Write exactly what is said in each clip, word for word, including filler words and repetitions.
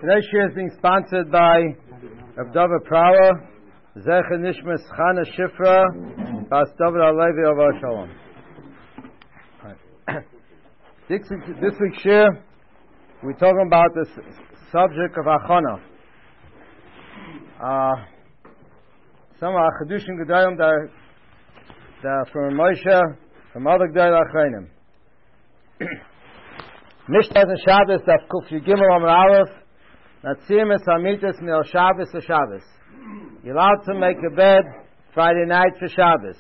Today's share is being sponsored by Rav David Prawa, Zecher Nishmas Chana Shifra, Bas David Alevi of Ar Shalom. This, this week's share, we're talking about the subject of Achana. Uh, some of the Chedushin Gedolim that are from Moshe, from other Gedolei Achreinim. Mishnah and Shabbos, Daf Kuf Yigimel Amar Aleph, Natzim es Hamitas Mil Shabbos to Shabbos. You're allowed to make a bed Friday night for Shabbos.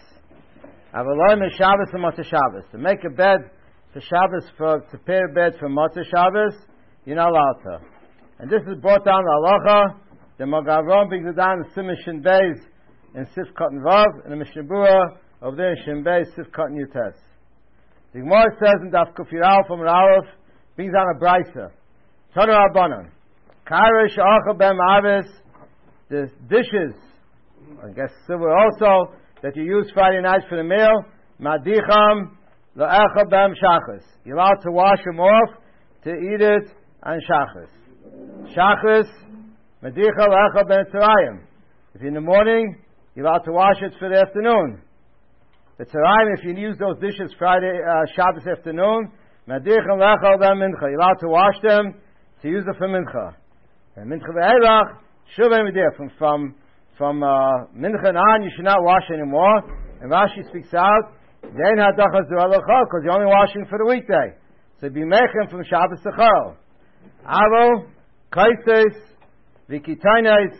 Avaloi is Shabbos and Motzei Shabbos. To make a bed for Shabbos, for to prepare a bed for Motzei Shabbos, you're not allowed to. And this is brought down the Halacha. The Magavron brings it down in Siman Shin Beis in Sif Katan Vav, and the Mishnah Berurah over there in Shin Beis Sif Katan Yutes. The Gemara says in Daf Kuf Yud from Aleph, brings down a brisa. Tana Rabbanan. Kairish Acha Bem Avis, the dishes, I guess silver also, that you use Friday night for the meal, Madicham La'echa Bem Shachas. You're allowed to wash them off to eat it on Shachas. Shachas, Madicha La'echa Bem Tzarayim. If in the morning, you're allowed to wash it for the afternoon. The Tzarayim, if you use those dishes Friday, uh, Shabbos afternoon, Madicham La'echa Bem Mincha. You're allowed to wash them to use it for Mincha. And Mincha Ve'elach, Shuvay Medeh, from, from, from, uh, Mincha on, you should not wash anymore. And Rashi speaks out, Dein HaDachas Du Halacha, because you're only washing for the weekday. So be mechem from Shabbos to Chol. Avo, Kaises, Vikitainais,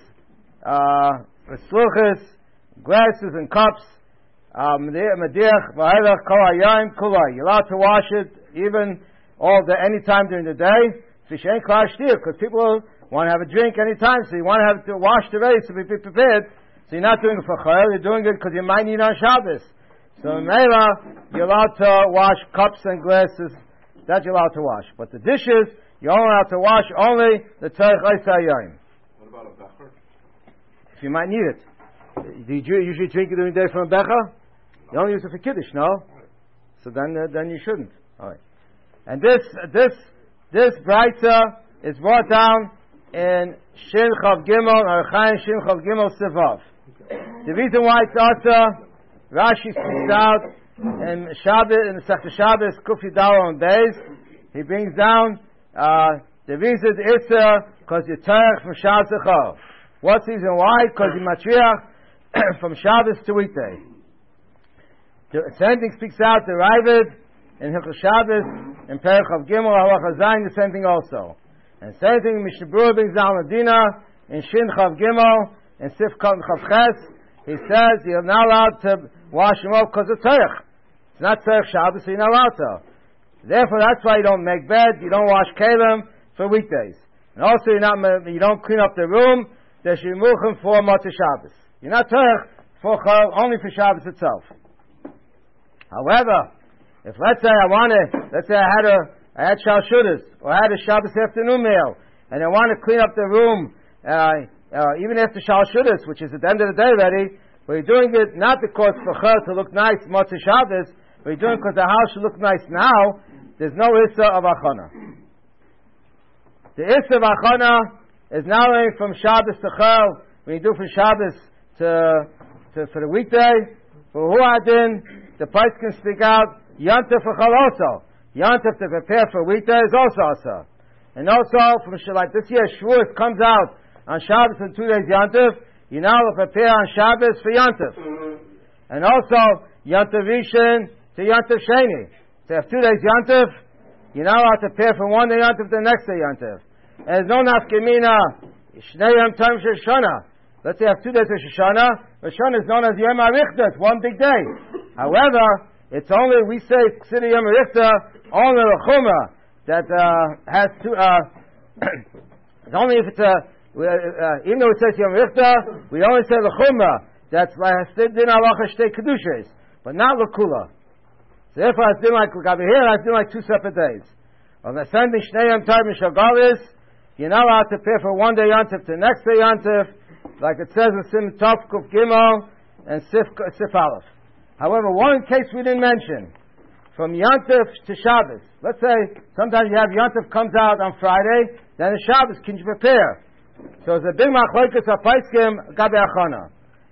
uh, Vesluchas, glasses and cups, Mediach, V'elach, Kol HaYayim, Kulai. You're allowed to wash it even all the, any time during the day. Fishen Klar Shtir, because people want to have a drink anytime, so you want to have to wash the vase to be prepared. So you're not doing it for Chayil, you're doing it because you might need on Shabbos. So in Meila, you're allowed to wash cups and glasses. That you're allowed to wash. But the dishes, you're only allowed to wash only the Tzarech Eisa Yayim. What about a becher? If you might need it. Do you usually drink it during the day from a becher? You only use it for Kiddush, no? So then uh, then you shouldn't. All right. And this, this, this Braita is brought down in Shin Chav Gimel, or Chaim Shin Chav Gimel Sivav. The reason why it's also, Rashi speaks out in Shabbos, in the Sech Shabbos, Kufi Dalo and Beis, he brings down, uh, the reason it's because you're Terech from Shabbos to Chol. What's the reason why? Because you Matriach from Shabbos to weekday. The same thing speaks out, the Ravid, in Hilchos Shabbos, in Perek Chav Gimel, Halacha Zayin, the same thing also. And same thing, Mishnah Berurah brings down Medina in Shin Chav Gimel in Sif Katan Chav Ches. He says you're not allowed to wash them off because of Tzarech. It's not Tzarech Shabbos, so you're not allowed to. Therefore, that's why you don't make bed, you don't wash kelim for weekdays, and also you're not you don't clean up the room. There's shimuchim for Motzei Shabbos. You're not Tzarech for only for Shabbos itself. However, if let's say I wanted, let's say I had a I had Shalshudas, or I had a Shabbos afternoon meal, and I want to clean up the room, uh, uh, even after Shalshudas, which is at the end of the day ready, but you're doing it not because for her to look nice, Motzei Shabbos, but you're doing it because the house should look nice now. There's no Issa of Achana. The Issa of Achana is not only from Shabbos to Chol, when you do from Shabbos to, to for the weekday, for Huadin, the price can speak out, Yontif for Chol also. Yontif to prepare for weekday is also also. And also, from like this year, Shavuos comes out on Shabbos and two days Yontif, you now prepare on Shabbos for Yontif. Mm-hmm. And also, Yontif Rishon to Yontif Sheni. So if two days Yontif, you now have to prepare from one day Yontif to the next day Yontif. And there's no nafkemina, Shnei Yom Tov Rosh Hashanah. Let's say you have two days Rosh Hashanah. Rosh Hashanah is known as Yom HaRichta, it's one big day. However, it's only, we say, Ksida Yom HaRichta, only the Chumrah that uh, has two, uh, it's only if it's a, uh, uh, even though it says Yom HaRichta, we only say the Chumrah, that's why Hasid Din Halacha Shtei Kedushes, but not L'Kula. So therefore, it's been like, over here, it's been like two separate days. On the same thing, Shnei Yom Tov Mishagalis, you're not allowed to prepare for one day Yontif to the next day Yontif, like it says in Sim Tov Kuf Gimel and Sif, Sif Aleph. However, one case we didn't mention, from Yontif to Shabbos. Let's say sometimes you have Yontif comes out on Friday, then the Shabbos can you prepare. So it's a big machlokes of Paiskim gabe achana.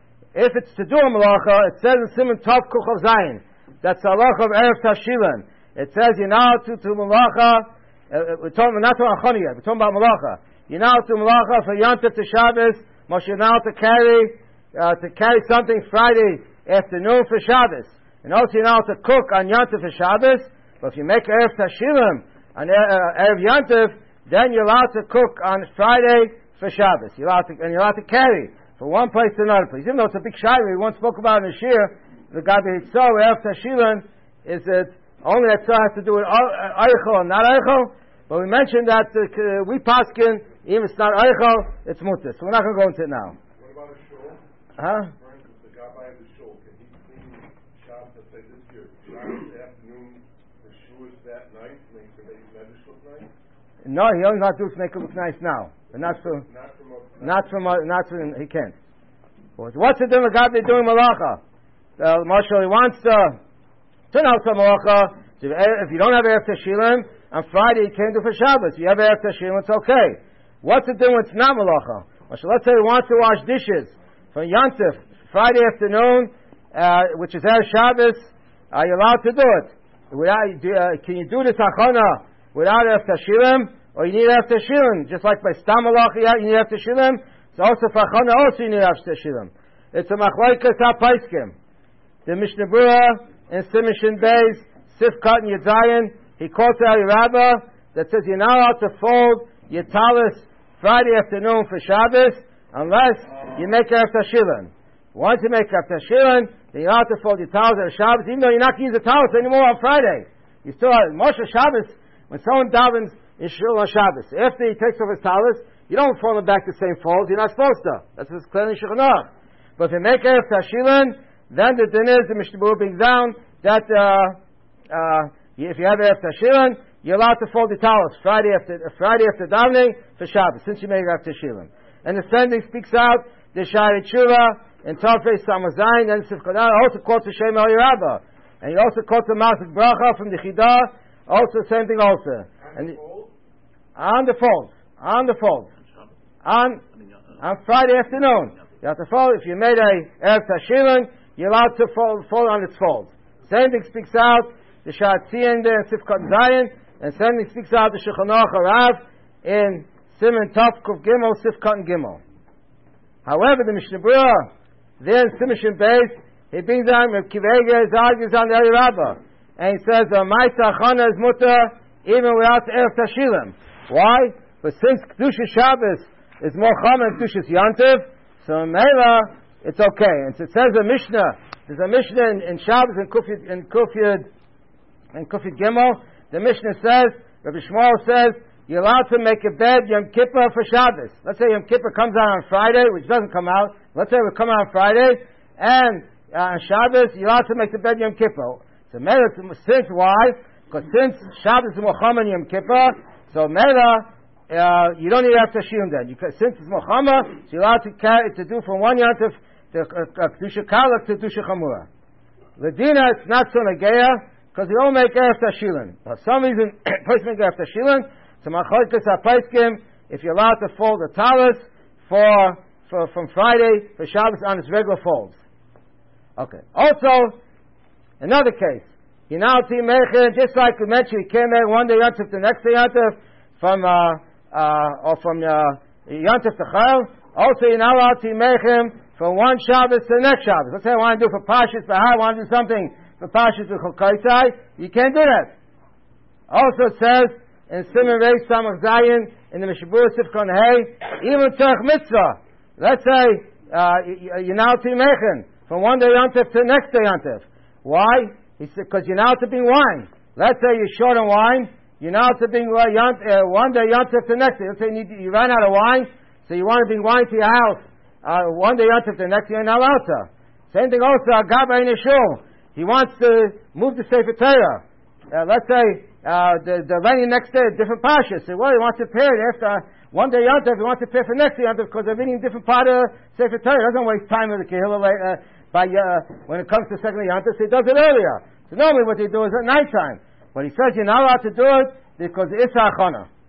If it's to do a malacha, it says in Siman Tov Kuf Zayin. That's the halacha of Erev Tashilin. It says you're now to to malacha. Uh, we're talking not to achana yet. We're talking about malacha. You're now to malacha for Yantif to Shabbos. Moshe now to carry uh, to carry something Friday afternoon for Shabbos, and also you're now to cook on Yantif for Shabbos. But if you make Erev Tashilin on uh, Erev Yantif, then you're allowed to cook on Friday for Shabbos. You're allowed to, and you're allowed to carry from one place to another place. Even though it's a big shayla, we once spoke about in the shir, the Gabi Hitzah, Erev Tashilin, is that only that has to do with Eichel and not Eichel. But we mentioned that uh, we paskin, even if it's not Eichel, it's mutter. So we're not going to go into it now. What about a shul? Huh? For instance, the Gabi of the shul, can he clean Shabbos, let's say this year, Shabbos afternoon, the shul is that night, make the Medish look nice? No, he only got to do to make it look nice now. But not for, not from, a, not from, a, not from, he can't. What's it doing with God they're doing malacha? Uh, Marshall, he wants to turn out some malacha. So if you don't have Erev Tashilin, on Friday you can't do for Shabbos. If you have Erev Tashilin, it's okay. What's it doing when it's not malacha? Marshall, let's say he wants to wash dishes from Yantif, Friday afternoon, uh, which is Erev Shabbos, are you allowed to do it? Without, uh, can you do this achana without Erev Tashilin? Or you need Erev Tashilin, just like by Stam Malacha, you need Erev Tashilin. So also for Chana, also you need Erev Tashilin. It's a machlokes HaPaiskim. The Mishnah Berurah in Simishin Beis, Sifkat and Yedzayin, he quotes out your Rabbah that says you're not allowed to fold your talis Friday afternoon for Shabbos unless you make Erev Tashilin. Once you make Erev Tashilin, then you're allowed to fold your talis on Shabbos, even though you're not going to use the talis anymore on Friday. You still have Moshe Shabbos, when someone davens in Shul on Shabbos, after he takes off his talis, you don't fold them back the same folds, you're not supposed to. That's what's clearly Shulchan. But if you make Erev Tashilin, then the din is, the Mishnah Berurah brings down, that uh, uh, if you have Erev Tashilin, you're allowed to fold the talis Friday after uh, Friday after davening for Shabbos, since you made Erev Tashilin. And the sending speaks out, the Shari Tshuva, in Tafrei Samazayin, and Sifkodah, also quotes the Shem El Yerabah. And he also quotes the Masik Bracha from the Chidah, also same thing also. On and the fold? On the folds. On the folds. On, on Friday afternoon. You have to fold. If you made a Erev Tashilin, you're allowed to fold, fold on its folds. Same thing speaks out the Shatziyan there in Sifkat Zayin, and same thing speaks out the Shulchan Aruch Harav in Siman Tov Kuf Gimel, Sifkat and Gimel. However, the Mishnah Berurah there in Simishin Beis, he brings down Reb Kiva Eiger, his argues on the Eli Rabbah, and he says the Ma'aseh Achana is mutter even without the Erev Tashilin. Why? But since Kedusha Shabbos is more common than Kedushas Yantiv, so in Mela, it's okay. And so it says a Mishnah, there's a Mishnah in, in Shabbos and Kufyud, in Kufyud, in Kufyud Gimel, the Mishnah says, Rabbi Shmuel says, you're allowed to make a bed Yom Kippur for Shabbos. Let's say Yom Kippur comes out on Friday, which doesn't come out. Let's say it will come out on Friday, and uh, on Shabbos, you're allowed to make the bed Yom Kippur. So Mela, since why? Because since Shabbos is more common Yom Kippur, so Mela, Uh, you don't need to have Tashilin then. You can, since it's Mochama, so you're allowed to carry to do from one yantif to Kedusha Kalach to Kedusha Chamura. Ladina, it's not so Nageya, because you don't make Erev Tashilin. For some reason, person make Erev Tashilin, so Machlokes HaPaiskim, if you're allowed to fold the talis for, for, from Friday for Shabbos on its regular folds. Okay. Also, another case. You now see Mechin, just like we mentioned, you can't make one day yantif to the next day yantif from, uh, Uh, or from uh, Yantif to Chayil. Also, you're not allowed to make him from one Shabbos to the next Shabbos. Let's say I want to do for Pashas Bahar, I want to do something for Pashas with Chokaisai. You can't do that. Also, it says in Siman Reis Samach Zayin in the Mishnah Berurah Sifkon Hey, even Tzarech Mitzvah. Let's say uh, you're now to make him from one day Yantif to the next day Yantif. Why? He said, because you're now to bring wine. Let's say you're short on wine. You're now to bring uh, yant, uh, one day yantif to the next day. Let's say you, need, you ran out of wine, so you want to bring wine to your house. Uh, one day yantif to the next day, you're not allowed to. Same thing also, a gabbai in a shul. He wants to move the Sefer Torah. Uh, let's say uh, the the venue next day, different pashas. So well, he wants to prepare it after one day yantif. He wants to prepare for next day yantif because they're reading a different part of Sefer Torah. He doesn't waste time with the kehillah uh, by uh, when it comes to second day yantif. So he does it earlier. So normally what they do is at night time. But he says you're not allowed to do it because it's achana.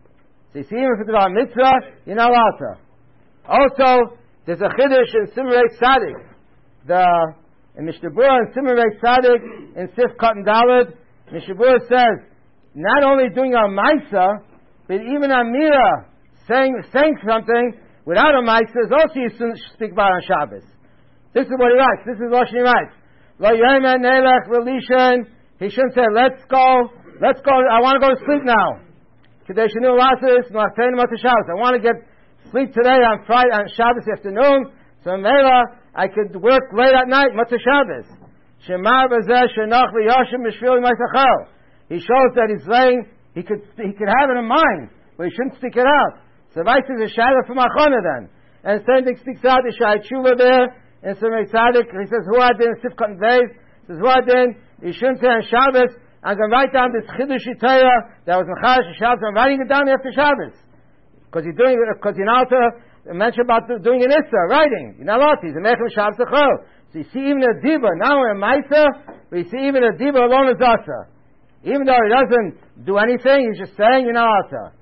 So you see, even if it's a mitzvah, you're not allowed to. Also, there's a chiddush in Simrei Tzadik. The in Mishnah Berurah and Simrei Tzadik in Sif Cotton Daled, Mishnah Berurah says not only doing a ma'isa, but even a mira, saying saying something without a ma'isa is also you should speak about on Shabbos. This is what he writes. This is what he writes. Lo yomer nelech v'lishen. He shouldn't say, "Let's go, let's go. I want to go to sleep now." Kedei shenu lasis no'atein mot Shabbos. I want to get sleep today on Friday on Shabbos afternoon. So Mela, I could work late at night. Mot Shabbos. Shemar b'zeh shenach v'yashim b'shvil ma'isachel. He shows that he's laying. He could he could have it in mind, but he shouldn't speak it out. So Vice is a shadow from Achona then. And the same thing speaks out the Shai Tshuva there. And so Tzadik, he says, who are in Sif Cotton Days? He says, who are in? You shouldn't say on Shabbos, I'm going to write down this Chiddush Torah that was in Chadash Shabbos. I'm writing it down after Shabbos. Because you're doing it, because you're not to mention about doing an Issa, writing. You're not allowed to. He's a Mechem Shabbos Echol. So you see even a Diba, now we're in Maisa, but you see even a Diba alone is Asa. Even though he doesn't do anything, he's just saying, you're not allowed to.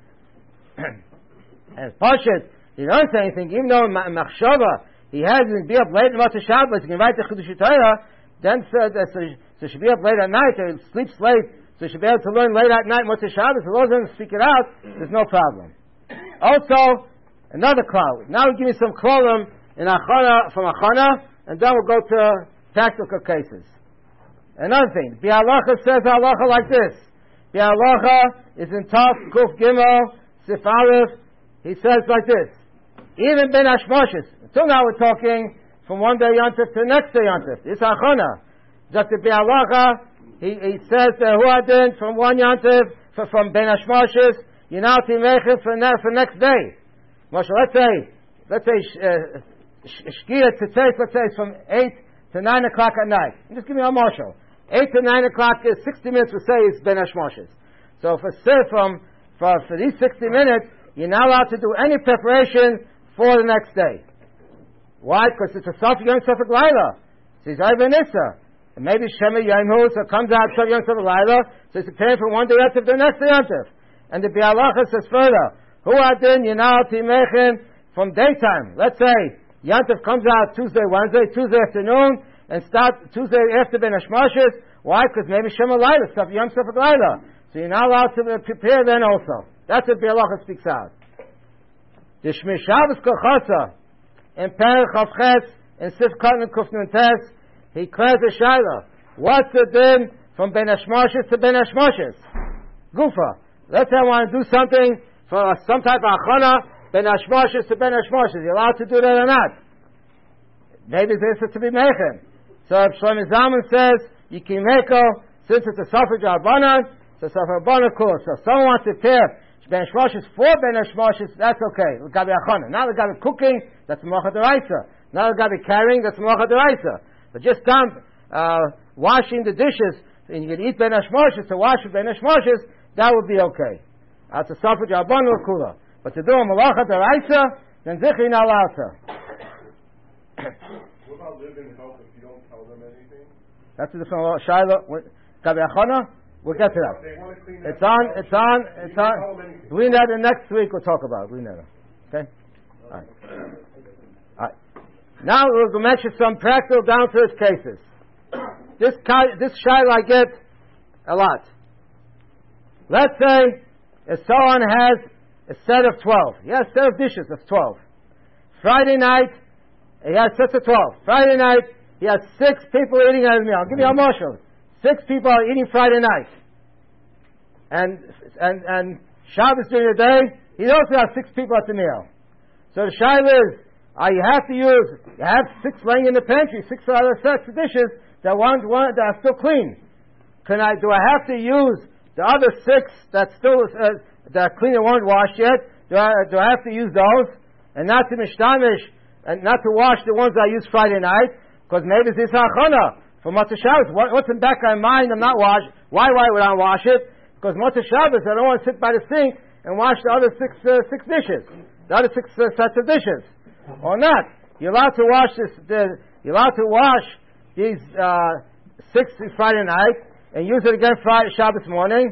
And Pashit, he doesn't say anything, even though in Machshava, he has to be up late in Motzei Shabbos, he can write the Chiddush Torah, then so, so, so he should be up late at night, or he sleeps late, so he should be able to learn late at night Motzei Shabbos, as long as he doesn't speak it out, there's no problem. Also, another cloud. Now we give you some klolim in Achana, from Achana, and then we'll go to practical cases. Another thing, the halacha says halacha like this. The halacha is in Taf, Kuf Gimel, Sif Aleph. He says like this. Even Ben Hashmoshes. Until now we're talking from one day Yontif to the next day Yontif. It's Achana. Just the halacha, he, he says the Huadin from one Yontif, from Ben Hashmoshes, Yinalti Mechif for, ne- for next day. Moshe, let's say, let's say, uh, Shkia Tzitzis, let's say it's from eight to nine o'clock at night. You just give me a marshal. eight to nine o'clock is sixty minutes, we say, is Ben Hashmoshes. So for from, for, for these sixty minutes, you're not allowed to do any preparation for the next day. Why? Because it's a Safik Yom Safik Laila. So he's Ivan Issa. And maybe Shema Yom so comes out Safik Yom Safik Laila, so he's preparing from one day to the next day Yontif. And the Bialacha says further, Hu Adin Yinal Timechin from daytime. Let's say Yontif comes out Tuesday, Wednesday, Tuesday afternoon, and start Tuesday after Ben Hashmoshes. Why? Because maybe Shema Laila, Safik Yom Safik Laila. So you're not allowed to prepare then also. That's what Bialacha speaks out. The Shmi Shabbos Kochasa in Perek Chavches in Sif Cotton Kufnun Tes, he declares the Shaila. What's the din from Ben Hashmoshes to Ben Hashmoshes? Gufa. Let's say I want to do something for some type of achana, Ben Hashmoshes to Ben Hashmoshes. You're allowed to do that or not? Maybe this is to be mechem. So if Shlomo Zalman says, Yikimeko, since it's a Safar Jarbanan, it's a Safar Jarbanan course. So if someone wants to prepare Ben Hashmoshes for Ben Hashmoshes, that's okay. L'gabi achana. Not l'gabi cooking, that's Mocha D'Oraisa. Not l'gabi carrying, that's Mocha D'Oraisa. But just down, uh, washing the dishes, and you can eat Ben Hashmoshes, to wash Ben Hashmoshes, that would be okay. That's a Safar Jarbanan Kula. But to do a Mocha D'Oraisa, then Zichri not allowed to. What about live in help if you don't tell them anything? That's a different Shaila. Gabi achana, we'll get to that. They want to clean It's that on, up. it's on, You it's can on. tell them anything. We know the next week we'll talk about it. We know. Okay? Alright. Alright. Now we'll mention some practical down to earth cases. This this Shaila I get a lot. Let's say if someone has a set of twelve. He has a set of dishes of twelve. Friday night, he has sets of twelve. Friday night, he has six people eating at his meal. I'll give you a marshal. Six people are eating Friday night. And, and, and Shabbos during the day, he also has six people at the meal. So the shaila is, uh, you have to use, you have six laying in the pantry, six other sets of dishes that one, one, that are still clean. Can I, do I have to use the other six that still, uh, that are clean and weren't washed yet? Do I, do I have to use those? And not to mishtamish, and not to wash the ones I used Friday night, because maybe it's achana for Motzei Shabbos. What, what's in the back of my mind? I'm not wash. Why? Why would I wash it? Because Motzei Shabbos, I don't want to sit by the sink and wash the other six uh, six dishes, the other six uh, sets of dishes, or not. You're allowed to wash this. The, you're allowed to wash these uh, six Friday night and use it again Friday Shabbos morning.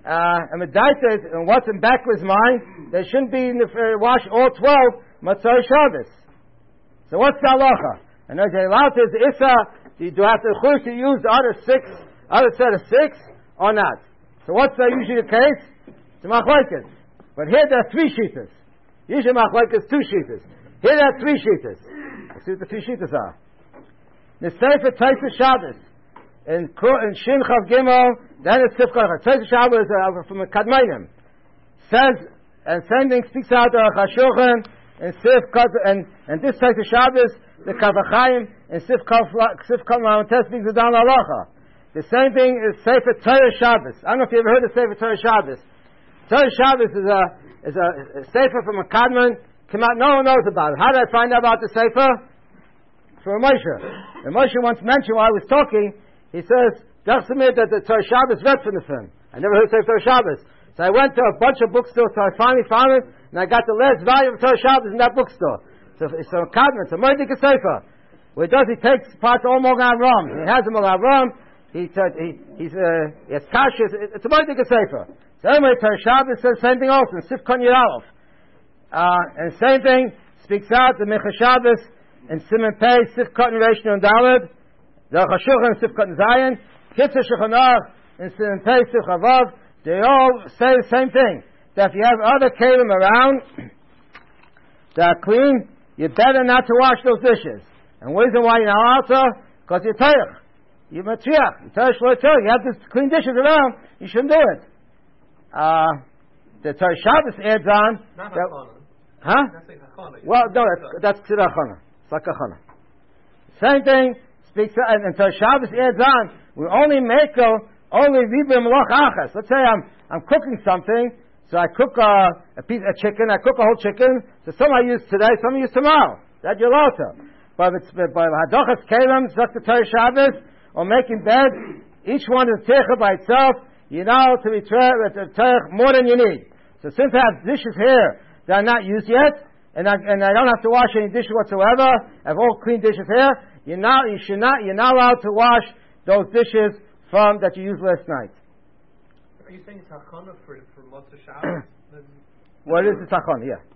uh, and Medaita, and what's in back of his mind, they shouldn't be in the, uh, wash all twelve Matzah Shabbos. So what's the halacha? And as they allowed to the Issa, do you have to, to use the other six, other set of six, or not? So what's the, usually the case? It's a machlokes. But here there are three shittas. Usually machlokes two shittas. Here there are three shittas. Let's see what the three shittas are. The Sefer Taisa Shabbos. In, in Shin Chav Gimel, then it's Sifkar. Taisa Shabbos is uh, from the Kadmainim. Says, and same thing speaks out of Chashulchan, and Sifkar, and, and this Taisa Shabbos, the Kavachayim, and Sifkar Mamantes speaks down Halacha. The same thing is Sefer Torah Shabbos. I don't know if you ever heard of Sefer Torah Shabbos. Torah Shabbos is a, is a, a Sefer from a Kadman. Come out, no one knows about it. How did I find out about the Sefer? From Moshe. And Moshe once mentioned while I was talking, he says, just admit that the Torah Shabbos read from the film. I never heard Sefer Torah Shabbos. So I went to a bunch of bookstores, so I finally found it, and I got the last volume of Torah Shabbos in that bookstore. So it's a Kadman, it's a Moedik Sefer. What he does, he takes parts all Mogan Ram. He has them all Ram. He said, he, he's, uh, he has Kashas. It's a Moedik Sefer. So anyway, Torah Shabbos says the same thing also, in Sifkon Yeralov. Uh, and same thing speaks out, the Mecha Shabbos, in Simon Pei, Sifkon Yerashon and Dalad. The Chashulchan and Sifkon Zion, Kitzur Shulchan Aruch, and Simon Pei, Sifkon Vav, they all say the same thing. That if you have other kelim around that are clean, you better not to wash those dishes. And the reason why you're not allowed to, because you're teich. You're matriach. You're teich shlo teich. You have these clean dishes around, you shouldn't do it. Uh, the Torah Shabbos adds on. Not that, Hachana. huh? That's like Hachana. Well, no, that's Tzira Hachana. It's like Hachana. Same thing. Speaks and, and so Shabbos adds on. We only make a only vibim loch achas. Let's say I'm I'm cooking something, so I cook a, a piece of chicken. I cook a whole chicken. So some I use today, some I use tomorrow. That you're allowed to. But it's by hadochas kelim, such the Torah Shabbos, or making bed. Each one is teicha by itself. You know to be teich more than you need. So since I have dishes here that are not used yet, and I, and I don't have to wash any dishes whatsoever, I have all clean dishes here. You're not, you should not, you're not allowed to wash those dishes from that you used last night. Are you saying it's Hachana for, for Motzah Shabbos? What is the Hachana? Yeah.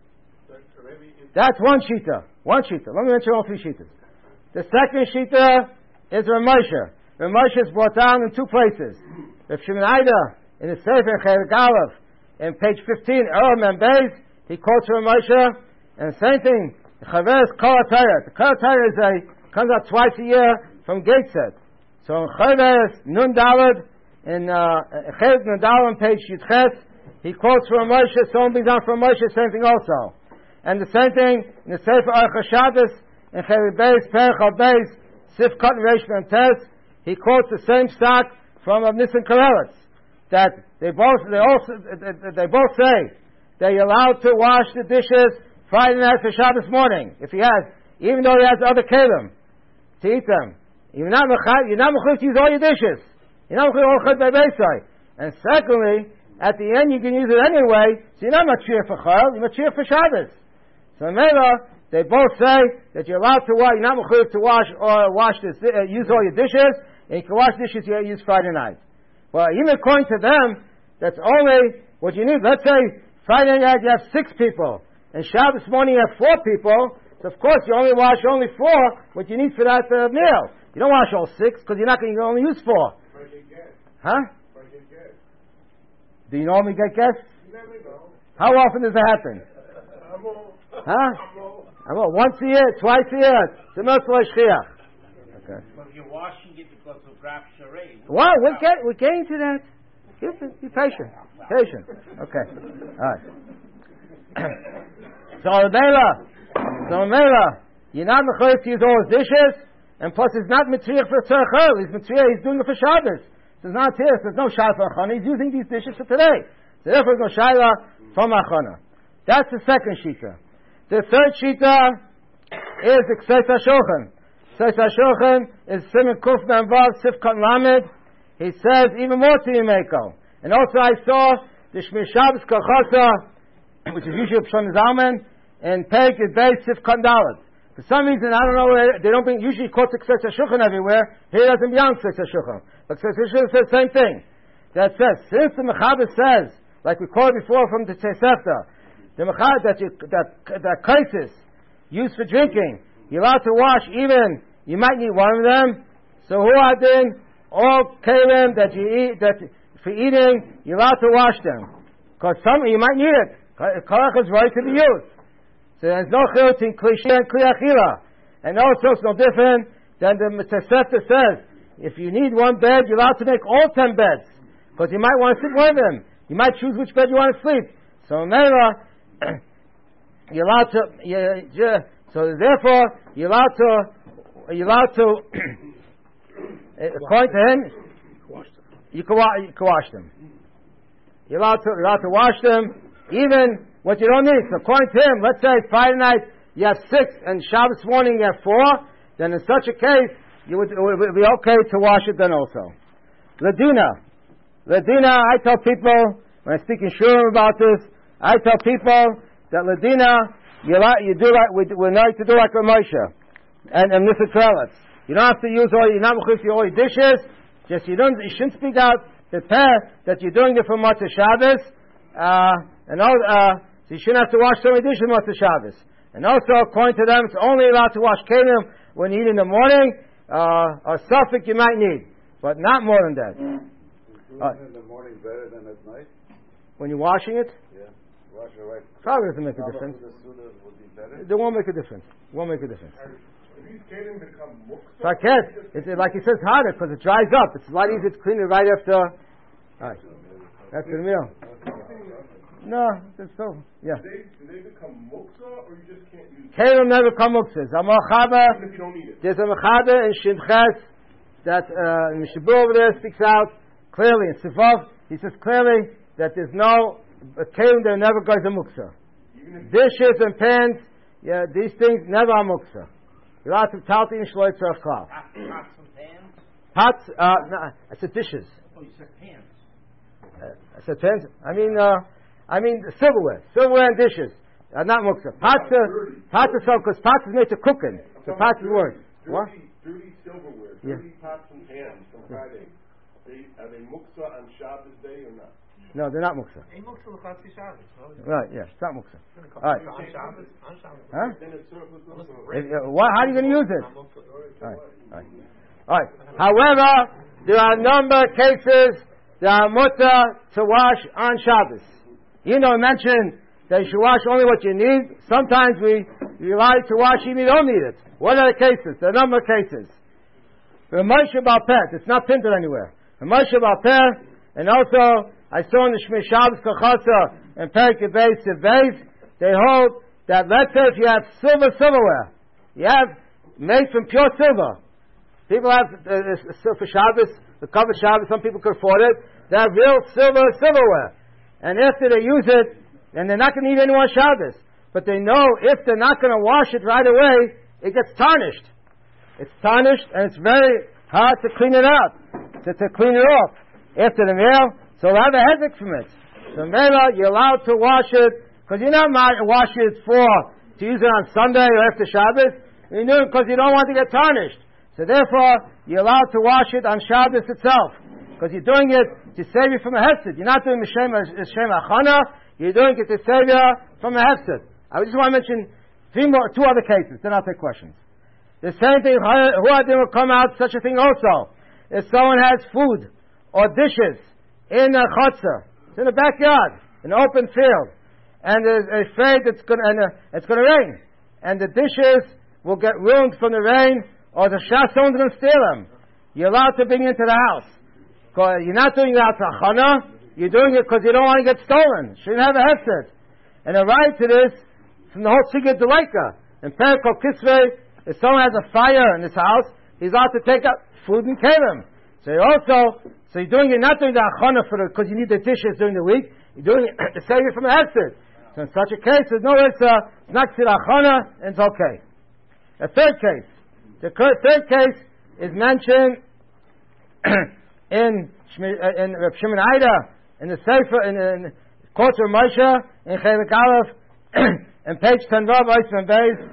That's one shita. One shita. Let me mention all three shitas. The second shita is Ramosha. Ramosha is brought down in two places. Rav Shimon Aida, in the Sefer Chelik Aleph, in page fifteen, Elam and Beis, he quotes Ramosha, and the same thing, the Chaveres Kol HaTorah. The Kol HaTorah is a comes out twice a year from Gateshead. So in Chaveres Nun Dalad, in Chelik Nun Dalad on page Yitches, he quotes from Moshe, some things on from Moshe, same thing also. And the same thing in the Sefer Aruch HaShabbos, in Chelik Beis, Perich HaBeis, Sifkot Reish and Tes, he quotes the same stock from Rav Nissen Karelitz, that they both, they also, they both say that you're allowed to wash the dishes Friday night for Shabbos morning, if he has, even though he has other kelim to eat them. You're not you're not mechuyev to use all your dishes. You're not mechuyev all by beisai. And secondly, at the end you can use it anyway, so you're not matriach for chayil, you're matriach for Shabbos. So Mela, they both say that you're allowed to wash, you're not mechuyev to wash or wash this, uh, use all your dishes, and you can wash dishes you use Friday night. Well, even according to them, that's only what you need. Let's say Friday night you have six people, and Shabbos morning you have four people. So of course you only wash only four, what you need for that uh, meal. You don't wash all six, because you're not going to only use four. Huh? Do you normally get guests? How often does that happen? Huh? Once a year, twice a year. It's a Mertzlah Shchiach. Okay. But if you're washing it because of Rav Sharei. Well, we're, get, we're getting to that. Be patient. Patient. Okay. All right. So, Mela. So, Mela. You're not mechuyev to use all his dishes. And plus, it's not mitzriach for tzarechel. He's mitzriach, he's doing it for Shabbos. So it's not here. There's no shayla for achana. He's using these dishes for today. So therefore, there's no shayla from achana. That's the second shita. The third shita is the Kseis HaShulchan. Kseis HaShulchan is Siman Kuf Memvav Sifkot Lamed. He says even more to Yimeko. And also I saw the Shmir Shabbos Kachasa, which is usually Pshon Zalman, and Peg is based Sifkot Dalet. For some reason, I don't know where, they don't bring, usually quote the Kseis HaShulchan everywhere. Here it doesn't belong to Kseis HaShulchan. But Kseis HaShulchan says the same thing. that says, since the Mechaber says, like we quoted before from the Tosefta, the Mechaber that you, that that cases used for drinking, you're allowed to wash even, you might need one of them. So who are then all kalim that you eat, that for eating, you're allowed to wash them. Because some, you might need it. Kalach is right to be used. So there's no chilul between klishi and kli achila. And also it's no different than the Tosefta says, if you need one bed, you're allowed to make all ten beds. Because you might want to sleep one of them. You might choose which bed you want to sleep. So Mela, you're allowed to, you, you, so therefore, you're allowed to, you're allowed to, according to him, you can, wa- you can wash them. You're allowed to, you're allowed to wash them, even what you don't need. So according to him, let's say Friday night you have six, and Shabbos morning you have four, then in such a case, you would, it would be okay to wash it then also. Ladina. Ladina, I tell people, when I speak in Shurim about this, I tell people that Ladina, you, like, you do like, we, we like to do like a Moshe, and, and Mister Trellis. You don't have to use all your, not all your dishes, just you don't, you shouldn't speak out the pair that you're doing it for Motzei Shabbos, uh, and all, uh, so you shouldn't have to wash so many dishes Motzei Shabbos. And also, according to them, it's only allowed to wash kelim when you eat in the morning, uh, or suffix you might need, but not more than that. Uh, in the morning better than at night? when you're washing it, Yeah. Wash it right. probably doesn't make a difference. It won't make a difference. It won't make a difference. If these kelim become muktzah, Saket, it's like he says harder because it dries up. It's a lot easier to clean it right after. All right. That's the meal. No, that's so. Yeah. do they, do they become muktzah or you just can't use them? Kelim never come muktzahs. A mechaber. Even if you don't need it. There's a mechaber in Shimches that uh, Mishabur over there speaks out clearly. In Sifov, he says clearly that there's no a kelim that never goes to muktzah. Dishes and pans, yeah, these things never are muktzah. You're allowed to talti and shloitz of klal. Pots and pans? Pots, uh, no, I said dishes. Oh, you said pans. Uh, I said pans. I mean, uh, I mean silverware, silverware and dishes are not muktzah. Pots, are, pots are so because pots is made to cooking. The pots is worse. Dirty, What? dirty silverware, Yeah. dirty pots and pans from Friday. They, are they muktzah on Shabbos day or not? No, they're not muktzah. Ain't muktzah l'chatzi Shabbos. Right? Yeah, it's not muktzah. All right. On Shabbos. On Shabbos. Huh? Then it's surplus also. If, uh, what, how are you going to use it? Not muktzah. All right. All right. All right. However, there are a number of cases that are mutter to wash on Shabbos. You know, mention that you should wash only what you need. Sometimes we rely to wash even you don't need it. What are the cases? There are a number of cases. The Moshe Baal Peh, it's not printed anywhere. The Moshe Baal Peh, and also I saw in the Shmir Shabbos Kachasa and Perek Beis Beis, they hold that let's say if you have silver silverware, you have made from pure silver. People have uh, silver Shabbos, the cover Shabbos, some people can afford it. They have real silver silverware. And after they use it, and they're not going to eat any more Shabbos, but they know if they're not going to wash it right away, it gets tarnished. It's tarnished, and it's very hard to clean it out, to, to clean it off after the meal. So they'll have a headache from it. So Mela, you're allowed to wash it, because you're not washing it for, to use it on Sunday or after Shabbos. You're doing it because you don't want to get tarnished. So therefore, you're allowed to wash it on Shabbos itself. Because you're doing it to save you from a hefsed. You're not doing Mishem Achana, you're doing it to save you from a hefsed. I just want to mention three more, two other cases, then I'll take questions. The same thing, Huadim will come out such a thing also. If someone has food or dishes in a chutzah, it's in the backyard, an open field, and is afraid it's going to, uh, it's going to rain, and the dishes will get ruined from the rain, or the shah someone's going to steal them. You're allowed to bring it into the house. Because you're not doing that for chana, you're doing it because you don't want to get stolen. Shouldn't have a hefsed. And a right to this from the whole Sigurd Delaika. In Perikol Kisvei, if someone has a fire in his house, he's allowed to take out food and kelim. So you also, so you're doing it, not doing the achana for the, because you need the dishes during the week, you're doing it to save you from a hefsed. So in such a case, there's no, it's, uh, it's not tzil achana, and it's okay. A third case. The third case is mentioned in uh, in Reb Shimon Aida, in the Sefer, in, in Koter Moshe, in Chelik Aleph, in page ten Vav, Oisman Beis.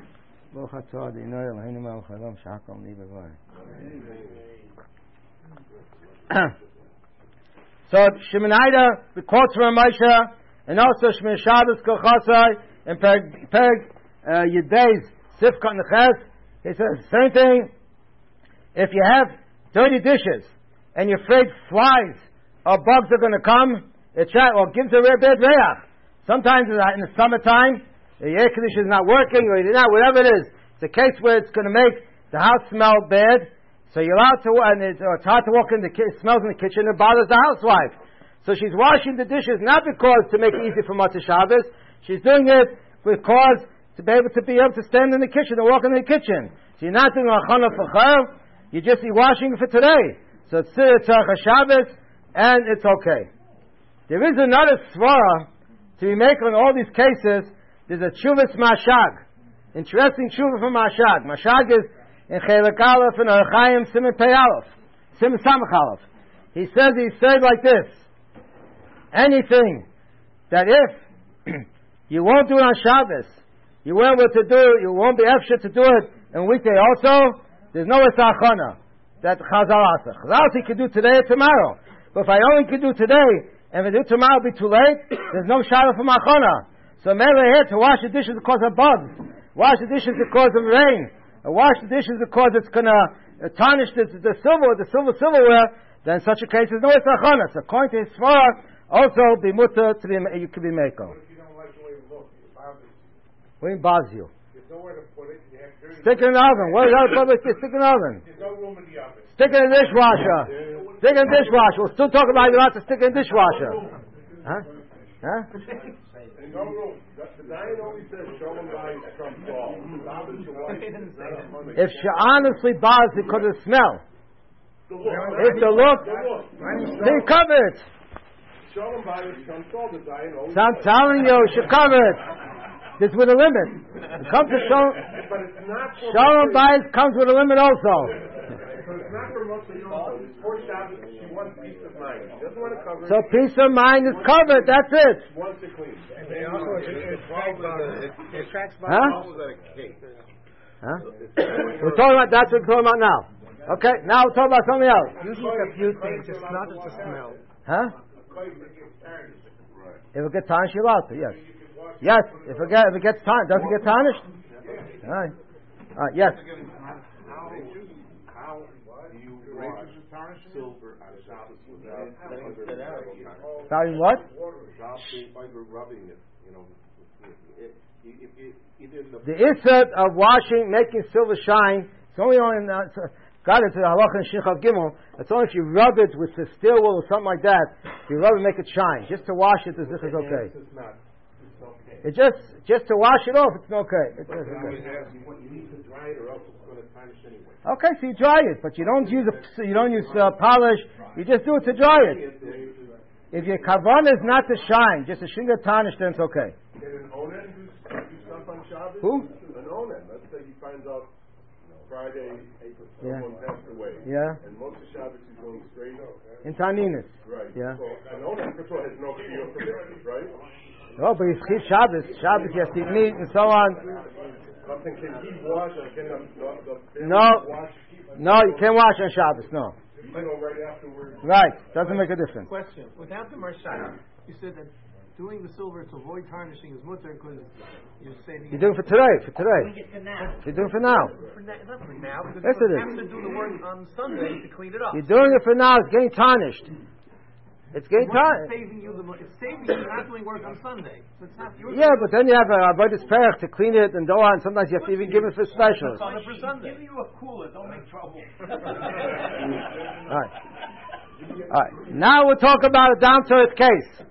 So So Sheminaida, the quotes from Moshe, and also Shemin Shabbos Kochasai, and Perg, Perg uh, Yuday's Sifkat Neches, he says the same thing. If you have dirty dishes, and you're afraid flies or bugs are going to come, it or gives a real bad reach. Sometimes in the summertime, the air conditioner is not working, or you're not, whatever it is. It's a case where it's going to make the house smell bad. So you're allowed to, and it's, or it's hard to walk in the kitchen, it smells in the kitchen, it bothers the housewife. So she's washing the dishes not because to make it easy for Motzei Shabbos. She's doing it because to be able to be able to stand in the kitchen and walk in the kitchen. So you're not doing a chana for chayv, you're just washing it for today. So it's Tzarech Shabbos, and it's okay. There is another svara to be made on all these cases. There's a Tshuvas Mashag. Interesting Tshuvah from Mashag. Mashag is in Chelek Aleph and Archaim Siman Pei Aleph. Siman Samach Aleph. He says, he said like this. Anything that if you won't do it on Shabbos, you won't be able to do it, you won't be able to do it on weekday also, there's no Esachana. That Chazal Asa. Chazal Asa you can do today or tomorrow. But if I only can do today, and if I do tomorrow, it'll be too late, there's no Shabbos for Machana. So maybe here to wash the dishes because of bugs. Wash the dishes because of rain. Or wash the dishes because it's going to uh, tarnish the, the silver, the silver silverware, then in such a case there's no Esachana. So according to his Svara, also be mutter to be, you could be Meko. What if you don't like the way it looks? It bothers you. What do you mean bothers you? There's nowhere to put it. You have dirty Stick it in the oven. What is that public? Stick it in the oven. There's no room in the oven. Stick it in the dishwasher. Stick it in the dishwasher. We'll still talk about you have to stick it in the dishwasher. Huh? Huh? There's no room. The the Dayan always says Shalom Bayis trumps all. If she honestly bothers because of the smell, The look. if the look, The look. then cover it. Shalom Bayis trumps all. The Dayan always So I'm says. telling you, you should cover it. This with a limit. It comes to Shalom, But it's not for Shalom Moshe- Bayis comes with a limit also. So it's not for Moshe Yom. It's for Shabbos. She wants peace of mind. She doesn't want to cover it. So peace of mind is covered. That's it. She wants to clean. Huh? Huh? We're talking about that's what we're talking about now. Okay, now we're talking about something else. Usually it's a few things, it's not just the smell. Huh? If it gets tarnished, you're allowed to, yes. Yes, if it, get, if it gets tarnished, doesn't it get tarnished? All right. All right, yes. How do you wash silver on Shabbos without Starting what? without rubbing it? You know, if you either the The issue of washing, making silver shine, it's only on, uh, got it to the halacha and Shinchav Gimel, it's only if you rub it with the steel wool or something like that, if you rub it, make it shine. Just to wash it, as if it's okay. It's not. It's okay. It's just, just to wash it off, it's okay. It's But it's I always okay. ask you, what you need to dry it or else it's going to tarnish anyway. Okay, so you dry it, but you don't use a, you don't use uh, polish, you just do it to dry it. If your kavan is not to shine, just a shinga tarnish, then it's okay. Can an onen do, do stuff on Shabbos? Who? An onen. Let's say he finds out Friday Yeah. someone passed away. Yeah. And most of Shabbos is going straight up. In Taninis. Right. Yeah. So an onen, first of all, has no fear for business, right? No, but he's keep Shabbos. Shabbos, he has to eat meat and so on. Something can he wash or can the, the, the No. wash? No, you can't wash on Shabbos, no. You go right afterwards. Right, doesn't make a difference. Question: without the marshal, you said that doing the silver to avoid tarnishing is mutter because you're saving. You're doing it for today, for today. Doing it for now. You're doing it for now. For na- not for now, because Yes, you it is. have to do the work on Sunday to clean it up. You're doing it for now, it's getting tarnished. It's getting What's tarnished. saving you the mo- it's saving you not doing work on Sunday. So it's not your Yeah, but then you have a avodas perach to clean it and so on. Sometimes you have to even give it for specials. Sunday for Sunday. Give you a cooler, don't make trouble. All right. All right. Now we'll talk about a down to earth case.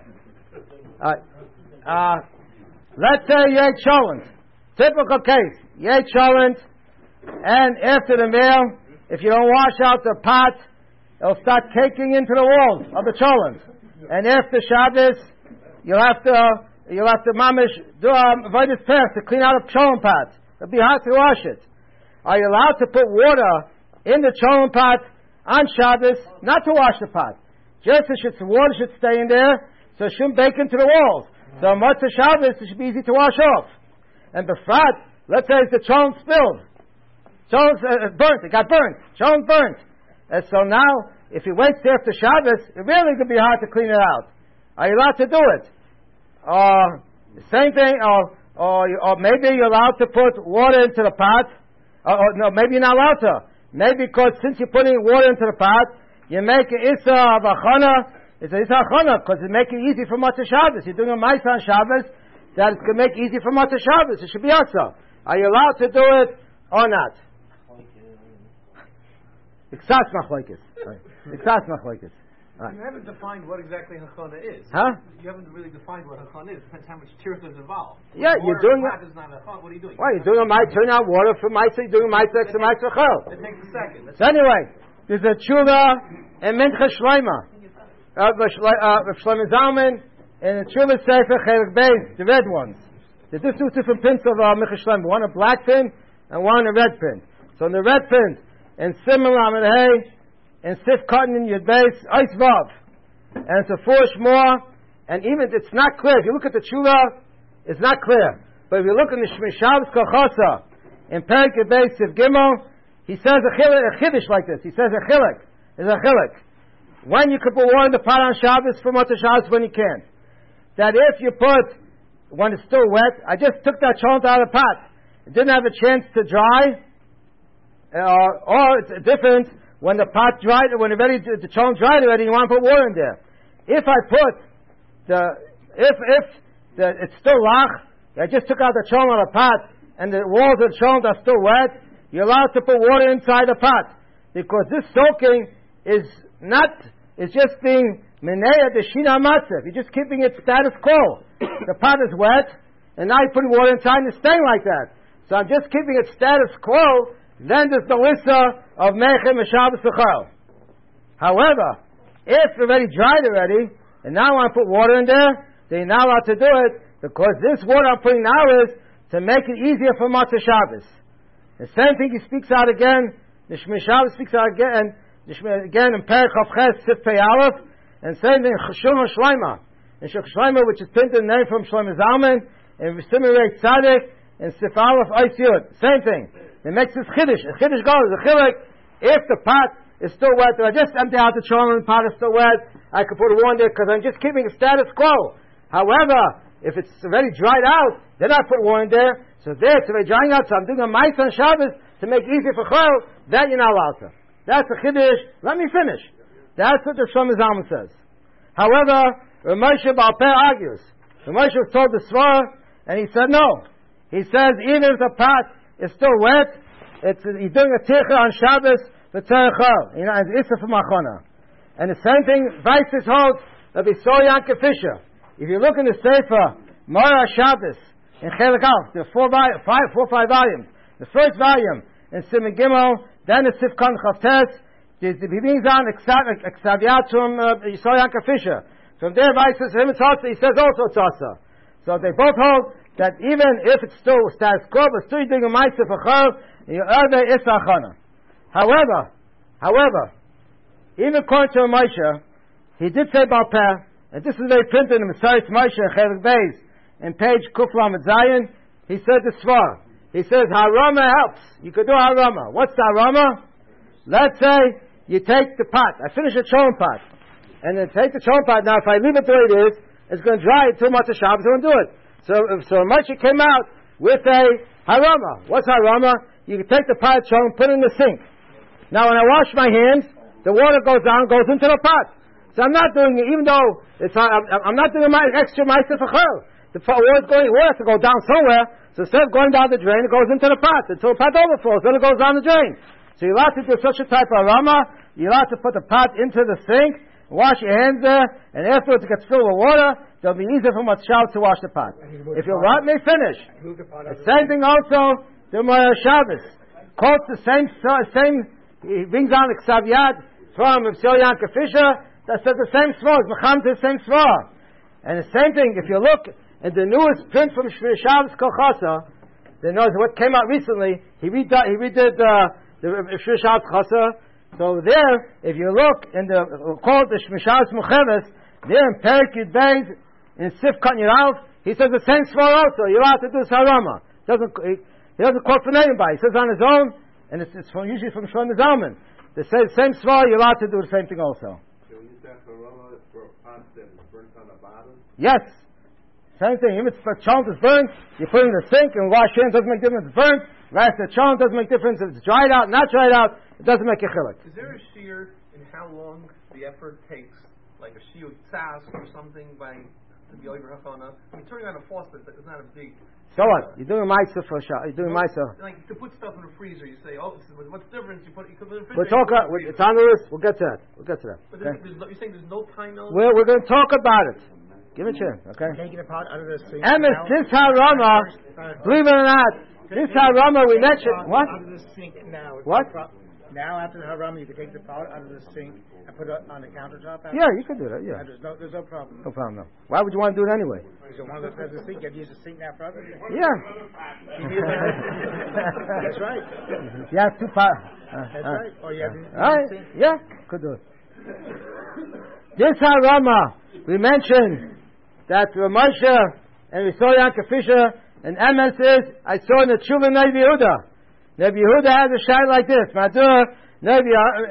All right. Uh, let's say you ate cholent. Typical case. You ate cholent, and after the meal, if you don't wash out the pot, it'll start caking into the walls of the cholent. And after Shabbos, you'll have to you'll have to mamish do a avodas perach to clean out a cholent pot. It'll be hard to wash it. Are you allowed to put water in the cholent pot on Shabbos, not to wash the pot? Just it should, the water should stay in there, so it shouldn't bake into the walls. So on Motzei Shabbos, it should be easy to wash off. And befrat, let's say the cholent spilled. Cholent uh, burnt, it got burnt. Cholent burnt. And so now, if he waits till after Shabbos, it really could be hard to clean it out. Are you allowed to do it? Or, same thing, or, or, or maybe you're allowed to put water into the pot. Or, or no, maybe you're not allowed to. Maybe because since you're putting water into the pot, you make an Issa of Achana. It's an Issa Achana because it makes it easy for Matzah Shabbos. You're doing a Maisa on Shabbos that it's going to make it easy for Matzah Shabbos. It should be also. Are you allowed to do it or not? Iksas Machlokes. Iksas Machlokes. Right. You haven't defined what exactly Hachana is. Huh? You haven't really defined what Hachana is. Depends how much tirth is involved. Yeah, water you're doing it. Is not Hachana. What are you doing? Well, you're doing a might turn out water for mitzvah. You're doing a mitzvah extra mitzvah chol. It takes a second. That's so anyway, there's a tshuva and mincha shleima. Rav Shlomo Zalman and the tshuva sefer chelik beis, the red ones. There's just two different prints of uh, mincha shleima. One a black print and one a red print. So in the red print, and similar amid hay, and sif cotton in your base, ice vav. And it's a four more, and even it's not clear. If you look at the tshuva, it's not clear. But if you look in the Shmishav's Kochasa, in Perik Beis Siv Gimel, he says a, chil- a chiddush like this. He says a chilik is a chilik. When you could put water in the pot on Shabbos for Matzah Shabbos, when you can't. That if you put, when it's still wet, I just took that cholent out of the pot. It didn't have a chance to dry, uh, or it's different. When the pot dried, when it ready, to, the cholent dried already, you want to put water in there. If I put the, if, if the, it's still lach, I just took out the cholent out of the pot, and the walls of the cholent are still wet, you're allowed to put water inside the pot. Because this soaking is not, it's just being meneya the shina matzah. You're just keeping it status quo. The pot is wet, and now you're putting water inside and it's staying like that. So I'm just keeping it status quo, then there's the issa of Mechem and Shabbos Echal. However, if it's already dried already, and now I want to put water in there, then you're not allowed to do it, because this water I'm putting now is to make it easier for Matzah Shabbos. The same thing he speaks out again, the Shmei Shabbos speaks out again, again in Perek Chavches Sif Pei Aleph, and same thing in Cheshul HaShleima. In Cheshul HaShleima, which is printed in the name from Shlomo Zalman, and Simurei Tzaddik, and Sif Aleph Eis Yud. Same thing. It makes this chiddush. A chiddush goes, a chilik, if the pot is still wet, if I just empty out the cholent and the pot is still wet, I can put water in there because I'm just keeping it status quo. However, if it's already dried out, then I put water in there. So there, it's already drying out, so I'm doing a mice on Shabbos to make it easier for chol, that you're not allowed to. That's a chiddush. Let me finish. That's what the Shlomo Zalman says. However, Rav Moshe Baal Peh argues. Rav Moshe was told the svar, and he said no. He says even if the pot is still wet, it's, he's doing a tircha on Shabbos for tzarechal. You know, and it's for machana. And the same thing, Weiss holds of Yisrael Yanke Fisher. If you look in the Sefer, Mara Shabbos, in Chelik Aleph, there are four, five, four, five volumes. The first volume, in Siman Gimel, then the Sifkan Chavtes, he brings on Xaviatum Yisrael Yanke Fisher. From there, Weiss says, him it's also, he says also it's also. So they both hold that even if it's still status quo, but still you're doing a ma'aseh for chol, you earn the issa achana. However, however, even according to Moshe, he did say Baal Peh, and this is very printed in Messiah's Moshe Chelik Beis, in page Kuf Lamed Zayin. He said the svar. He says harama helps. You could do harama. What's the harama? Let's say you take the pot. I finish a cholent pot, and then take the cholent pot. Now, if I leave it the way it is, it's going to dry until Matzah Shabbos. I won't do it. So, so Moshe came out with a harama. What's harama? You can take the pot and put it in the sink. Now, when I wash my hands, the water goes down, goes into the pot. So I'm not doing it, even though it's, I'm, I'm not doing my extra ma'aseh for chol. The water's going, water has to go down somewhere. So instead of going down the drain, it goes into the pot until the pot overflows. Then it goes down the drain. So you're allowed to do such a type of harama. You're allowed to put the pot into the sink, wash your hands there, and afterwards it gets filled with water. It'll be easier for Matzah to wash the pot. If you want me finish. The same thing also, the Moyer Shabbos. Quotes the same, same, he brings on the Xaviat from Yisrael Yanke Fisher, that says the same svar, it's Mecham to the same svar. And the same thing, if you look at the newest print from Shabbos Kochasa, the knows what came out recently, he redid, he redid uh, the Shabbos Kochasa. So there, if you look in the, called the Shabbos Mucheves, there in Perik Yud Beis, in Sif Kan Yiralf, he says the same svar also. You're allowed to do Sarama. Doesn't he, he doesn't quote from anybody. He says on his own, and it's, it's from, usually from Shlomo Zalman. the same, same svara, you're allowed to do the same thing also. Can we use that for a for a pot that is burnt on the bottom? Yes. Same thing. If it's a chant is burnt, you put it in the sink and wash it. It doesn't make difference. It's burnt. Rest the chant doesn't make difference. If it's dried out, not dried out, it doesn't make a chilek. Is there a shear in how long the effort takes, like a shiur tzas or something, by to be over hafana? I mean, turning on a faucet is not a big. So what? You're doing a ma'isa for sure. You're doing ma'isa. Like to put stuff in the freezer, you say, "Oh, this is, what's the difference?" You put, you put it in the freezer. We'll talk. Uh, it's on the list. We'll get to that. We'll get to that. But Okay? there's, there's no, you're saying there's no time element. We're we're going to talk about it. Give it a chance. Okay. Taking it out out of the sink. Emes, now. this harama, believe it or not, this harama we mentioned. What? Out of the sink now. What? Now after the harama, you can take the pot out of the sink and put it on the countertop. After. Yeah, you can do that. Yeah. And there's no, there's no problem. No problem. No. Why would you want to do it anyway? So one of those has a sink. You have to use the sink now for everything. Yeah. That's right. You have two pots. Uh, That's uh, right. Or you have to use All right. the sink. Yeah, could do it. This harama we mentioned that Ramosha and we saw Yanka Fisher and Emes is I saw in the Tshuva Nevi Yehuda. Nevi Yehuda has a shine like this. Madur Nevi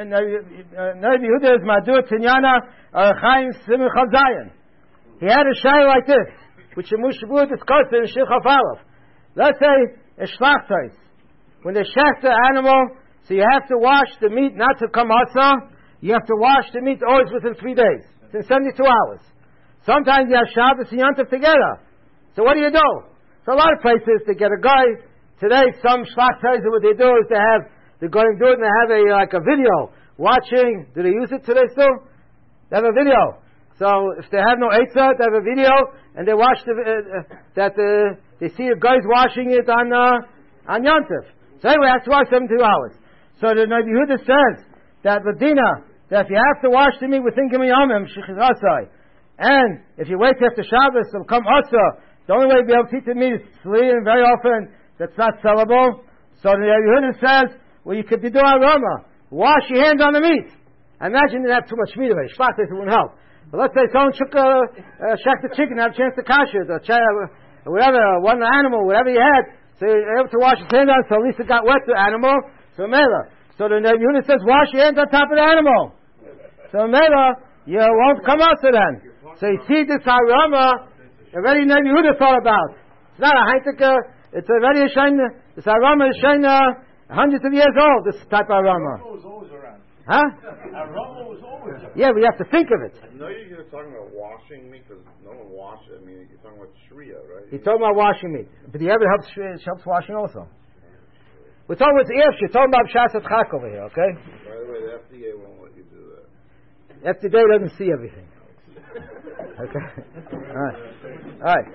Nevi Yehuda is Madur Tinyana Arachaim Simon Chazayin. He had a shine like this, which the Mushabu discussed in Shilchaf Aleph. Let's say a shlachtais. When they shecht the animal, so you have to wash the meat not to come asa. You have to wash the meat always within three days, within seventy-two hours. Sometimes you have Shabbos and Yom Tov together. So what do you do? So a lot of places they get a guy. Today, some shlachtais, what they do is they have they're going to do it and they have a like a video watching. Do they use it today still? They have a video. So if they have no eitzah, they have a video and they watch the uh, uh, that uh, they see the guys washing it on uh, on Yom Tov. So anyway, that's why seventy-two hours. So the Nabi Yehuda says that Medina, that if you have to wash the meat within Gimel Yomim, Shechit Asai, and if you wait after Shabbos, it'll come Asa. The only way to be able to eat the meat is Tzli, and very often that's not sellable. So the Nabi Yehuda says, well, you could be doing aroma. Wash your hands on the meat. I imagine you have too much meat already. Shlach, it wouldn't help. But let's say someone took a, uh, shack the chicken, have a chance to kash it, or ch- uh, whatever, one animal, whatever you had, so you're able to wash your hands on, so at least it got wet, the animal, so mela. So the Nabi Yehuda says, wash your hands on top of the animal. So mela, you won't come out to then. So you see this aroma, already Nabi Yehuda thought about. It's not a heintika, it's already a shayna, this aroma is shayna, hundreds of years old, this type of aroma. Aroma was always around. Huh? Aroma was always around. Yeah, we have to think of it. No, you're talking about washing meat because no one washes. I mean, you're talking about shriya, right? You're talking about washing meat. But the ever helps, it helps washing also. We're talking about the Irsh, you're talking about Shas Chak over here, okay? By the way, the F D A won't let you do that. F D A doesn't see everything. Okay? Alright. Alright.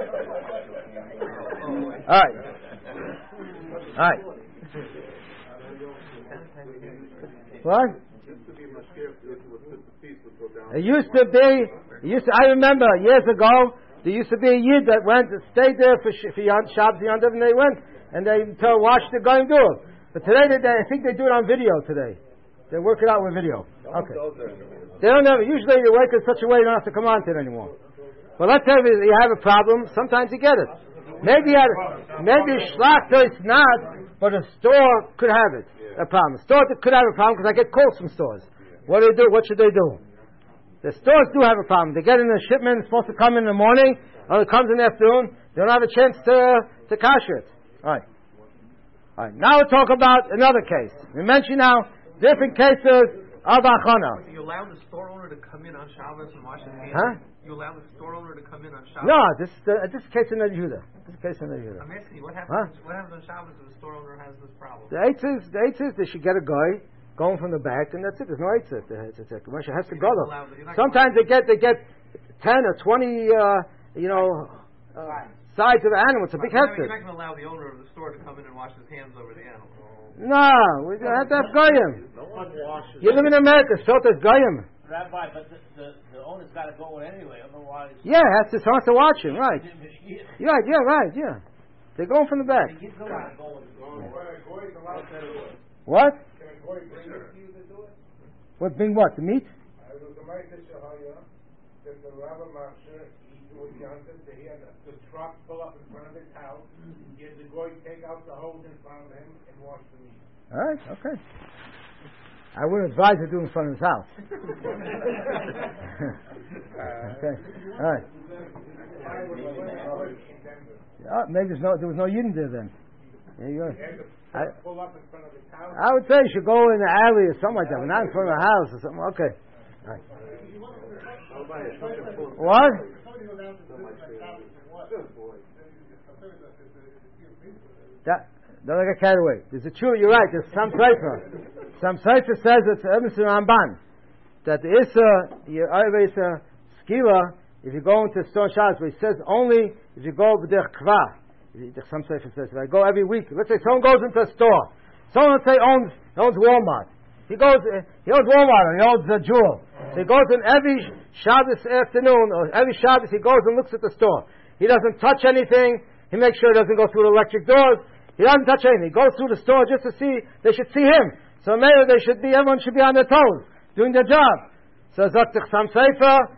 Alright. Alright. What? It used to be, it used to, I remember years ago, there used to be a Yid that went, stayed there for, for Shabbos and Yom Tov, and they went, and they until wash the guy and do it. But today, they, they, I think they do it on video today. They work it out with video. Okay. They don't have, usually they work in such a way you don't have to come on to it anymore. But let's say you have a problem, sometimes you get it. Maybe you have, maybe Shlachta is not, but a store could have it. A problem. A store could have a problem because I get calls from stores. What do they do? What should they do? The stores do have a problem. They get in a shipment, it's supposed to come in the morning, or it comes in the afternoon. They don't have a chance to to kasher it. All right. All right. Now we'll talk about another case. We mentioned now different cases of achana. So you allow the store owner to come in on Shabbos and wash his hands? Huh? You allow the store owner to come in on Shabbos? No, this uh, this is a case in Ned Yehuda. This is a case in Ned Yehuda. I'm asking you, what happens, Huh? what happens on Shabbos if the store owner has this problem? The eight is the eight is they should get a guy going from the back, and that's it. There's no eight set. The commercial has to go though. Sometimes they get they get ten or twenty, uh, you know, uh, sides of the animal. It's a big You're hesed. not going to allow the owner of the store to come in and wash his hands over the animal. No, we have to have goyim. No one washes. You live in America, so there's goyim. Rabbi, but the, the, the owner's got to go in anyway, otherwise... Yeah, has to someone has to watch him, right? Yeah, yeah, right, yeah. They're going from the back. What? What being what? The meat? The truck pull up in front of his house, get the goy take out the hose in front of him and wash the meat. All right, okay. I wouldn't advise you to do it in front of his house. Okay. All right. Oh, maybe there's no, there was no Yidden there then. There you go. I, I would say you should go in the alley or something like that, but not in front of the house or something. Okay. All right. What? That, don't get carried away. There's a true, you're right, there's some cipher. Some cipher says it's Emerson Ramban. That the Issa, your Issa, Skila, if you go into Stone Shabbos, but he says only if you go with the Kva. Some cipher says, if I go every week, let's say someone goes into a store. Someone, let's say, owns, owns Walmart. He goes, he owns Walmart, or he owns the Jewel. So he goes in every Shabbos afternoon, or every Shabbos, he goes and looks at the store. He doesn't touch anything. He makes sure he doesn't go through the electric doors. He doesn't touch anything. He goes through the store just to see, they should see him. So maybe they should be, everyone should be on their toes, doing their job. So Zot Tichsam Sefer,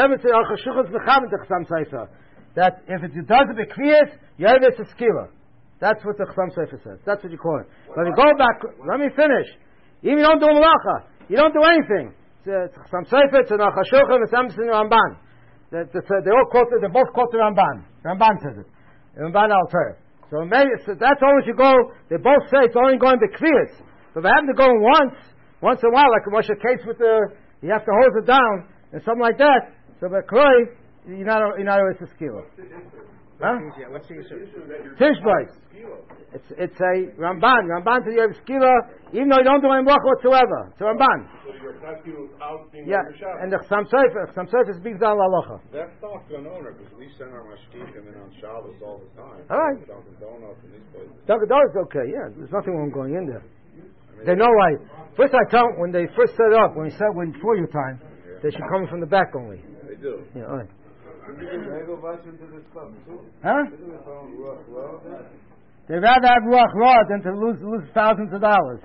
that if it does it b'kviyas, you have it to skila. That's what the Chasam Sefer says. That's what you call it. But you go back, let me finish. Even you don't do malacha, you don't do anything. It's Chasam Sefer, it's an Achashulchan, it's Emerson Ramban. They all quote, they both quote the Ramban. Ramban says it. Ramban Alter. So maybe so that's always you go. They both say it's only going b'kviyas. But if I happen to go once, once in a while, like a Moshe case with the, you have to hose it down and something like that. So by Kroy, you're not you're not always a skila. Huh? What's the issue? Tishbite. It's it's a Ramban. Ramban says you have skila, even though you don't do any bracha whatsoever. It's a Ramban. So your taskil is out being Yeah, and the Chasam Sefer, Chasam Sefer speaks down la'alocha. That's not an owner because we send our mashkichim in on Shabbos all the time. All right. Dunkin' Donuts and these places. Dunkin' Donuts, okay, yeah. There's nothing wrong going in there. I mean, they know why. First I tell them, when they first set it up, when we said when before your time, yeah. They should come from the back only. They do. Yeah, all right. Huh? They'd rather have ruach ra than to lose lose thousands of dollars.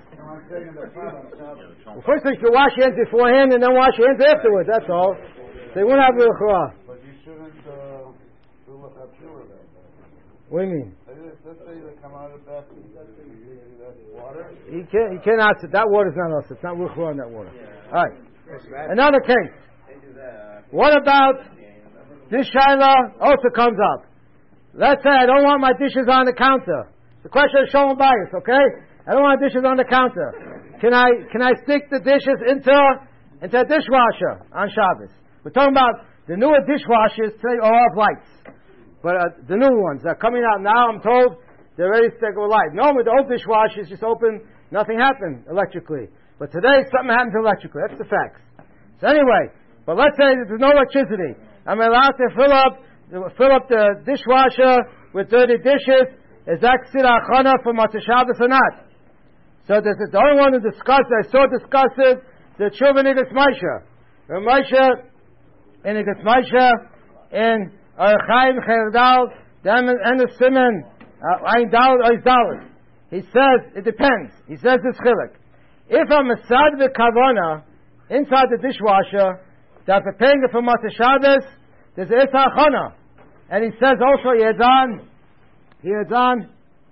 Well, first thing you wash your hands beforehand and then wash your hands afterwards. That's all. They won't have ruach ra. But you shouldn't uh, do lachatchila then. What do you mean? Let's say they come out of that water. You can't. You cannot. That water's not us. It's not ruach ra in that water. All right. Another case. What about this shaila also comes up? Let's say I don't want my dishes on the counter. The question is shalom bias, okay? I don't want dishes on the counter. Can I can I stick the dishes into into a dishwasher on Shabbos? We're talking about the newer dishwashers today are off lights, but uh, the new ones that are coming out now, I'm told they're ready to stick with light. Normally the old dishwashers just open, nothing happened electrically, but today something happens electrically. That's the facts. So anyway, but let's say there's no electricity. I'm allowed to fill up. Fill up the dishwasher with dirty dishes. Is that ksira achana for Matzah Shabbos or not? So this is the only one who discussed. I saw discuss it. The children in Igitz Moshe, Moshe in Igitz Moshe in Archaim Cherdal, them and the Simon Ein Dal Oizdal. He says it depends. He says this chilik. If I'm a sad v'kavana inside the dishwasher that preparing it for Matzah Shabbos, there's Issa Achana. And he says also, Yedan, Yedan,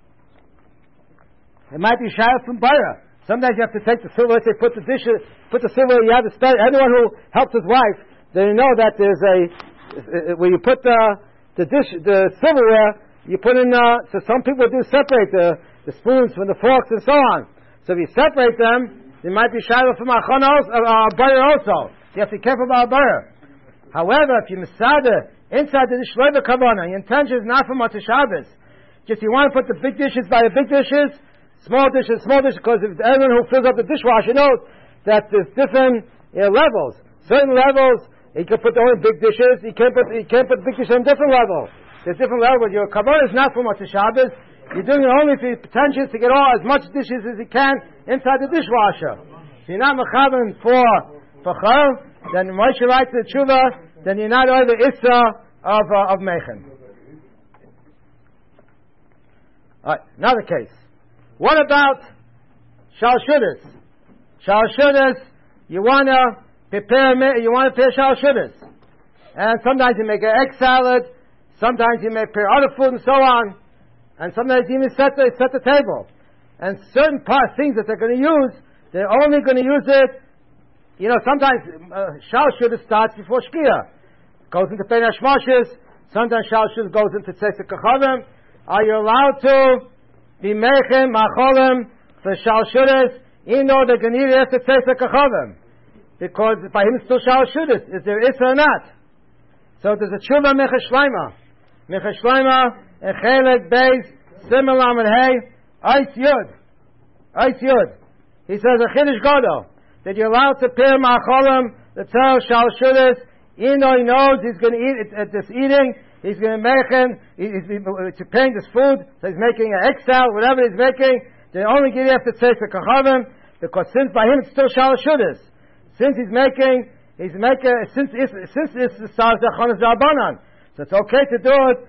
it might be Shayah from Baira. Sometimes you have to take the silver, let's say put the dishes, put the silver, you have to study. Anyone who helps his wife, they know that there's a, where you put the, the dish, the silverware, you put in, uh, so some people do separate the, the spoons from the forks and so on. So if you separate them, there might be Shayah from Achana also, uh, Baira also. You have to be careful about Baira. However, if you masada inside the dish shloiva kavana, your intention is not for Matzah Shabbos. Just you want to put the big dishes by the big dishes, small dishes, small dishes, because if everyone who fills up the dishwasher knows that there's different you know, levels. Certain levels, you can put only big dishes. You can't put you can't put big dishes on different levels. There's different levels. Your kavana is not for Matzah Shabbos. You're doing it only for your intentions to get all as much dishes as you can inside the dishwasher. So you're not mechaven for for chal. Then Moshe writes the tshuva, then you're not over Issa of, uh, of Meichen. Alright, another case. What about Shalshudas? Shalshudas, you want to prepare, you want to prepare Shalshudas. And sometimes you make an egg salad, sometimes you make prepare other food and so on, and sometimes you even set the, set the table. And certain parts, things that they're going to use, they're only going to use it, you know, sometimes uh, Shal Shudas starts before Shkia. Goes into Pen Hashmoshes. Sometimes Shal Shudas goes into Tzeitzei Kachavim. Are you allowed to be Mechem, Macholim, for Shal Shudas, even though they're going to eat after Tzeitzei Kachavim? Because by him it's still Shal Shudas. Is there Issa or not? So there's a Tshuva Mecha Shleima. Mecha Shleima, and Chelek Beis, Simelam and Hey, Eis Yud. Eis Yud. He says a Chiddush Gadol, that you're allowed to pair Macholim, the Tzal Shal Shudas, even though he knows he's going to eat at, at this eating, he's going to make him, he's, he's preparing this food, so he's making an Excel, whatever he's making, they only give you after Tzeitzei Kachavim, because since by him it's still Shal Shudas. Since he's making, he's making, since it's, since it's the Sar Zachonas Zalbanan, so it's okay to do it,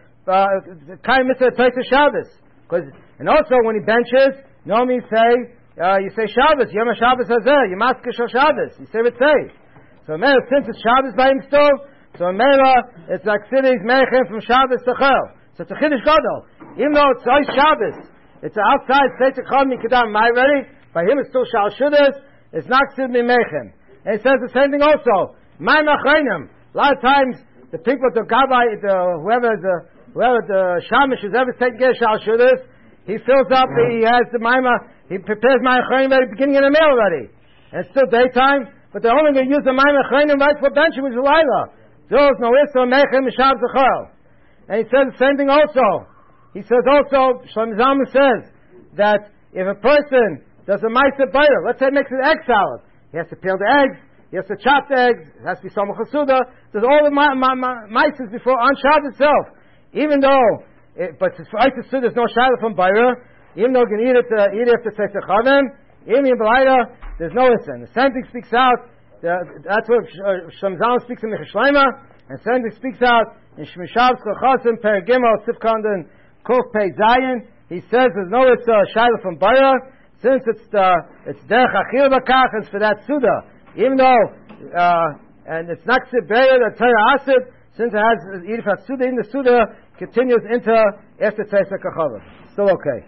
Kaim Mitzvah Tzeitzei Shabbos. Because, and also when he benches, normally you say, uh, you say Shabbos, Yom HaShabbos Hazeh, Yemaske Shal Shabbos, you say Ritzei. So Mela, since it's Shabbos by him still, so Mela, it's like cities Mechem from Shabbos to Chel. So it's a Chiddush Gadol. Even though it's Ois Shabbos, it's outside Tzeitzei Kachavim Mikadam Mai ready, by him it's still Shal Shudas, it's not Sid Mechem. And it says the same thing also. Mai Machreinim. A lot of times, the people, the Gabbai, the, whoever the, whoever the Shamish is ever taking care of Shal Shudas, he fills up, he has the Maima, he prepares Mai Machreinim at the beginning of the meal already. And it's still daytime, but they're only going to use the Maimon Chaynim right for benching with Zelaila. There's no Issa Mechem Mishab Zechel. And he says the same thing also. He says also, Shlomo Zalman says, that if a person does a Maisa Bayer, let's say makes an egg salad, he has to peel the eggs, he has to chop the eggs, it has to be Somach Chasuda, there's all the ma- ma- ma- Maisas before, on Shabbos itself. Even though, it, but for Isis there's no Shaila from Bayer, even though you can eat it, uh, eat it after Tzeitzei Kachavim, even in Belaida, there's no Issa. The same thing speaks out, the, that's what Shlomo Zalman speaks in Mecha Shleima, and the same thing speaks out in Shmishav Chochasim, Per Gimel, Sifkanden, Kuf Pei Zayin. He says there's no Issa Shaila from Bayer, since it's the, it's Derech Achil Bakach, it's for that Suda. Even though, uh, and it's not Sibbeya, the Torah Asid, since it has Edif HaSuda, in the Suda continues into after Tzeitzei Kachavim. Still okay.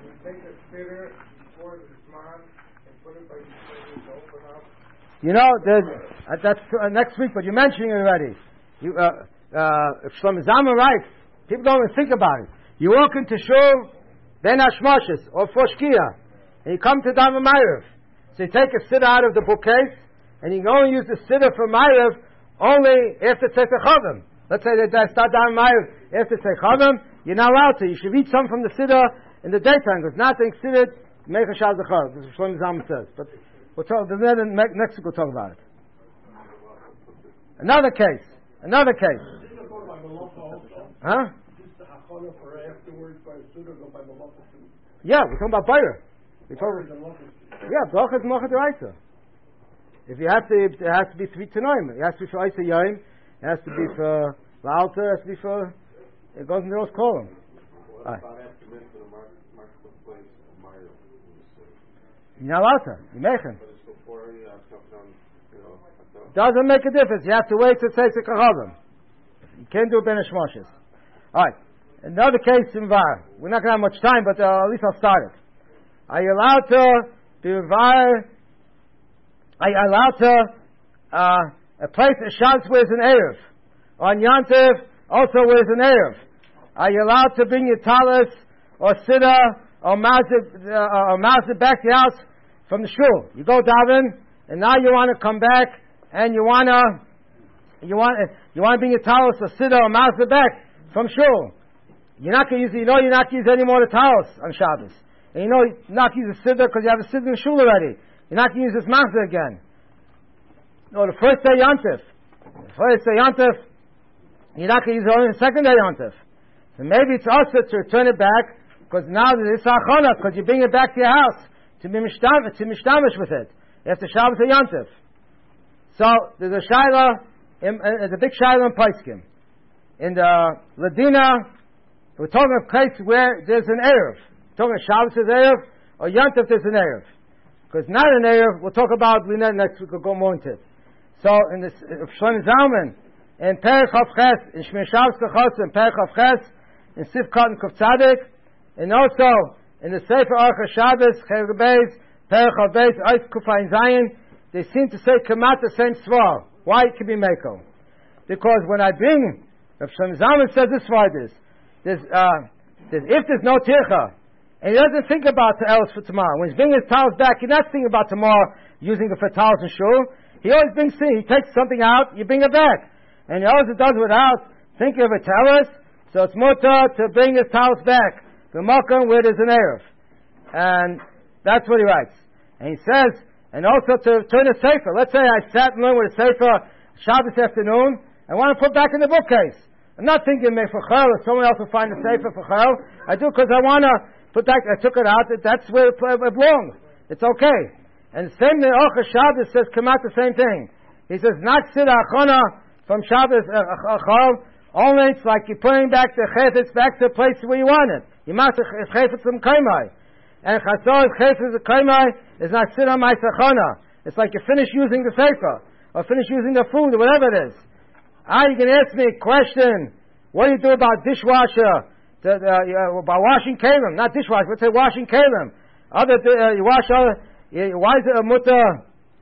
You know, uh, that's uh, next week, but you're mentioning it already. You, uh, uh, if Shlomo Zalman writes, people don't even think about it. You walk into Shul, Ben Hashmoshes, or Foshkia, and you come to Daven Ma'ariv. So you take a sitter out of the bookcase, and you can only use the sitter for Ma'ariv only after Tzeitzei Kachavim. Let's say that I start Daven Ma'ariv after Tzeitzei Kachavim, you're not allowed to. You should read some from the sitter in the daytime, because nothing sitter make a Shal Zechar. This is what Shlomo Zalman says. But we'll talk, next week we'll talk about it. Another case. Another case. Huh? Yeah, we're talking about Bayer. We talk, yeah, Bracha is Mocha D'Oraisa. If you have to, it has to be three Tanoim. It has to be for Isa Yom. It has to be for La'alta. It has to be for, it goes in the Rosh column. You're not allowed to. You make him. Doesn't make a difference. You have to wait till Tzeitzei Kachavim. You can't do Ben Hashmoshes. Alright. Another case in Var. We're not going to have much time, but uh, at least I'll start it. Are you allowed to do Var? Are you allowed to uh, a place a Shabbos wears an Erev? On Yantiv also wears an Erev. Are you allowed to bring your talis or siddha or mazid uh, or mazid back to the house from the shul? You go daven, and now you want to come back, and you want to you want you want to bring your talis or siddha or mazid back from shul. You're not going to use you know you're not going to use any more the talis on Shabbos, and you know you're not going to use a siddha because you have a siddha in shul already. You're not going to use this mazid again. No, the first day Yantif, the first day Yantif, you're not going to use it only the second day Yantif. So maybe it's also to return it back, because now it's achana, because you bring it back to your house to be mishtamish, to mishtamish with it. After Shabbos or Yantif. So there's a shaila, in, uh, there's a big shaila in Paiskim. In the Ladina, we're talking of a place where there's an Erev. We're talking Shabbos is Erev, or Yantif there's an Erev. Because not an Erev, we'll talk about we know next week, we'll go more into it. So in this, uh, Shlomo Zalman, in Perek Chav Ches, in Shmir Shabbos Kachos, in Perek Chav Ches, in Sifkat and Kuf Tzadik, and also in the Sefer Aruch HaShabbos, Chereg Beis, Perach Habeis, Eif Kufayin Zayin, they seem to say Kamat the same svar. Why it can be Meko? Because when I bring, Rav Shlomo Zalman says this why this. There's, uh, there's, if there's no tircha, and he doesn't think about the else for tomorrow. When he's bringing his towels back, he's not thinking about tomorrow using it for towels and shul. He always brings things. He takes something out, you bring it back. And he always does without thinking of a towels. So it's mutter to bring his towels back. The makom where there's an erev. And that's what he writes. And he says, and also to turn a sefer. Let's say I sat and learned with a sefer Shabbos afternoon, and want to put back in the bookcase. I'm not thinking maybe for chel, or someone else will find a sefer for chel. I do because I want to put back, I took it out, that's where it belongs. It's okay. And the same thing, Ochel Shabbos says, come out the same thing. He says, not sit achana from Shabbos achal, only it's like you're putting back the chayfetz back to the place where you want it. You must have chayfetz from kaimai. And chasor chayfetz kaimai is not sit on my sachana. It's like you finish using the sefer, or finish using the food, or whatever it is. Ah, you can ask me a question. What do you do about dishwasher? The, the, uh, about washing kalim, not dishwasher, but say washing kalim. Other, uh, you wash other, you, why is it a mutter,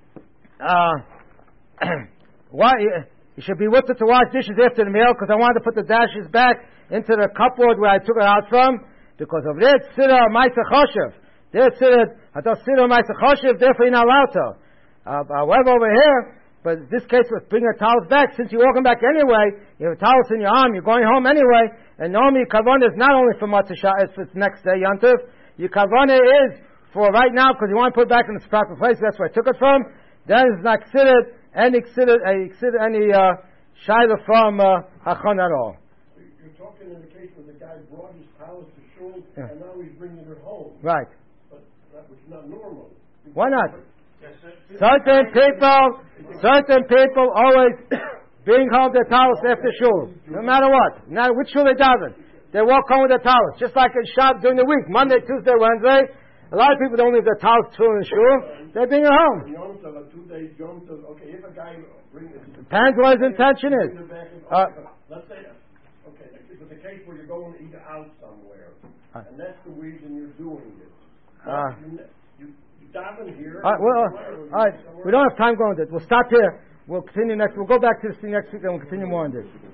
uh, why, you should be with it to wash dishes after the meal, because I wanted to put the dashes back into the cupboard where I took it out from, because over there it's siddur ma'aseh choshev. There it's siddur, I thought siddur ma'aseh choshev, therefore you're not allowed to. Uh, however, over here, but in this case, let's bring the towels back. Since you're walking back anyway, you have towels in your arm, you're going home anyway, and normally kavanah is not only for Matzah Shabbos, it's next day, Yantiv. Your kavanah is for right now, because you want to put it back in its proper place, that's where I took it from. Then it's not considered any considered, any uh, shayla from uh, hachon at all. You're talking in the case where the guy brought his towels to shul, yeah. and now he's bringing it home. Right. But that was not normal. Why not? Certain people, certain people always bring home their towels after shul, no matter what. Now, which shul they daven, they walk home with their towels, just like in shop during the week, Monday, Tuesday, Wednesday. A lot of people don't leave their towels to in shul; they bring it home. Okay, if a guy brings it, depends what his intention is. Uh, Let's say, okay, it's the case where you're going to eat out somewhere, and that's the reason you're doing it. Uh, Here, all right, well, all right, we don't have time going to it. We'll stop here. We'll continue next. We'll go back to this thing next week and we'll continue more on this.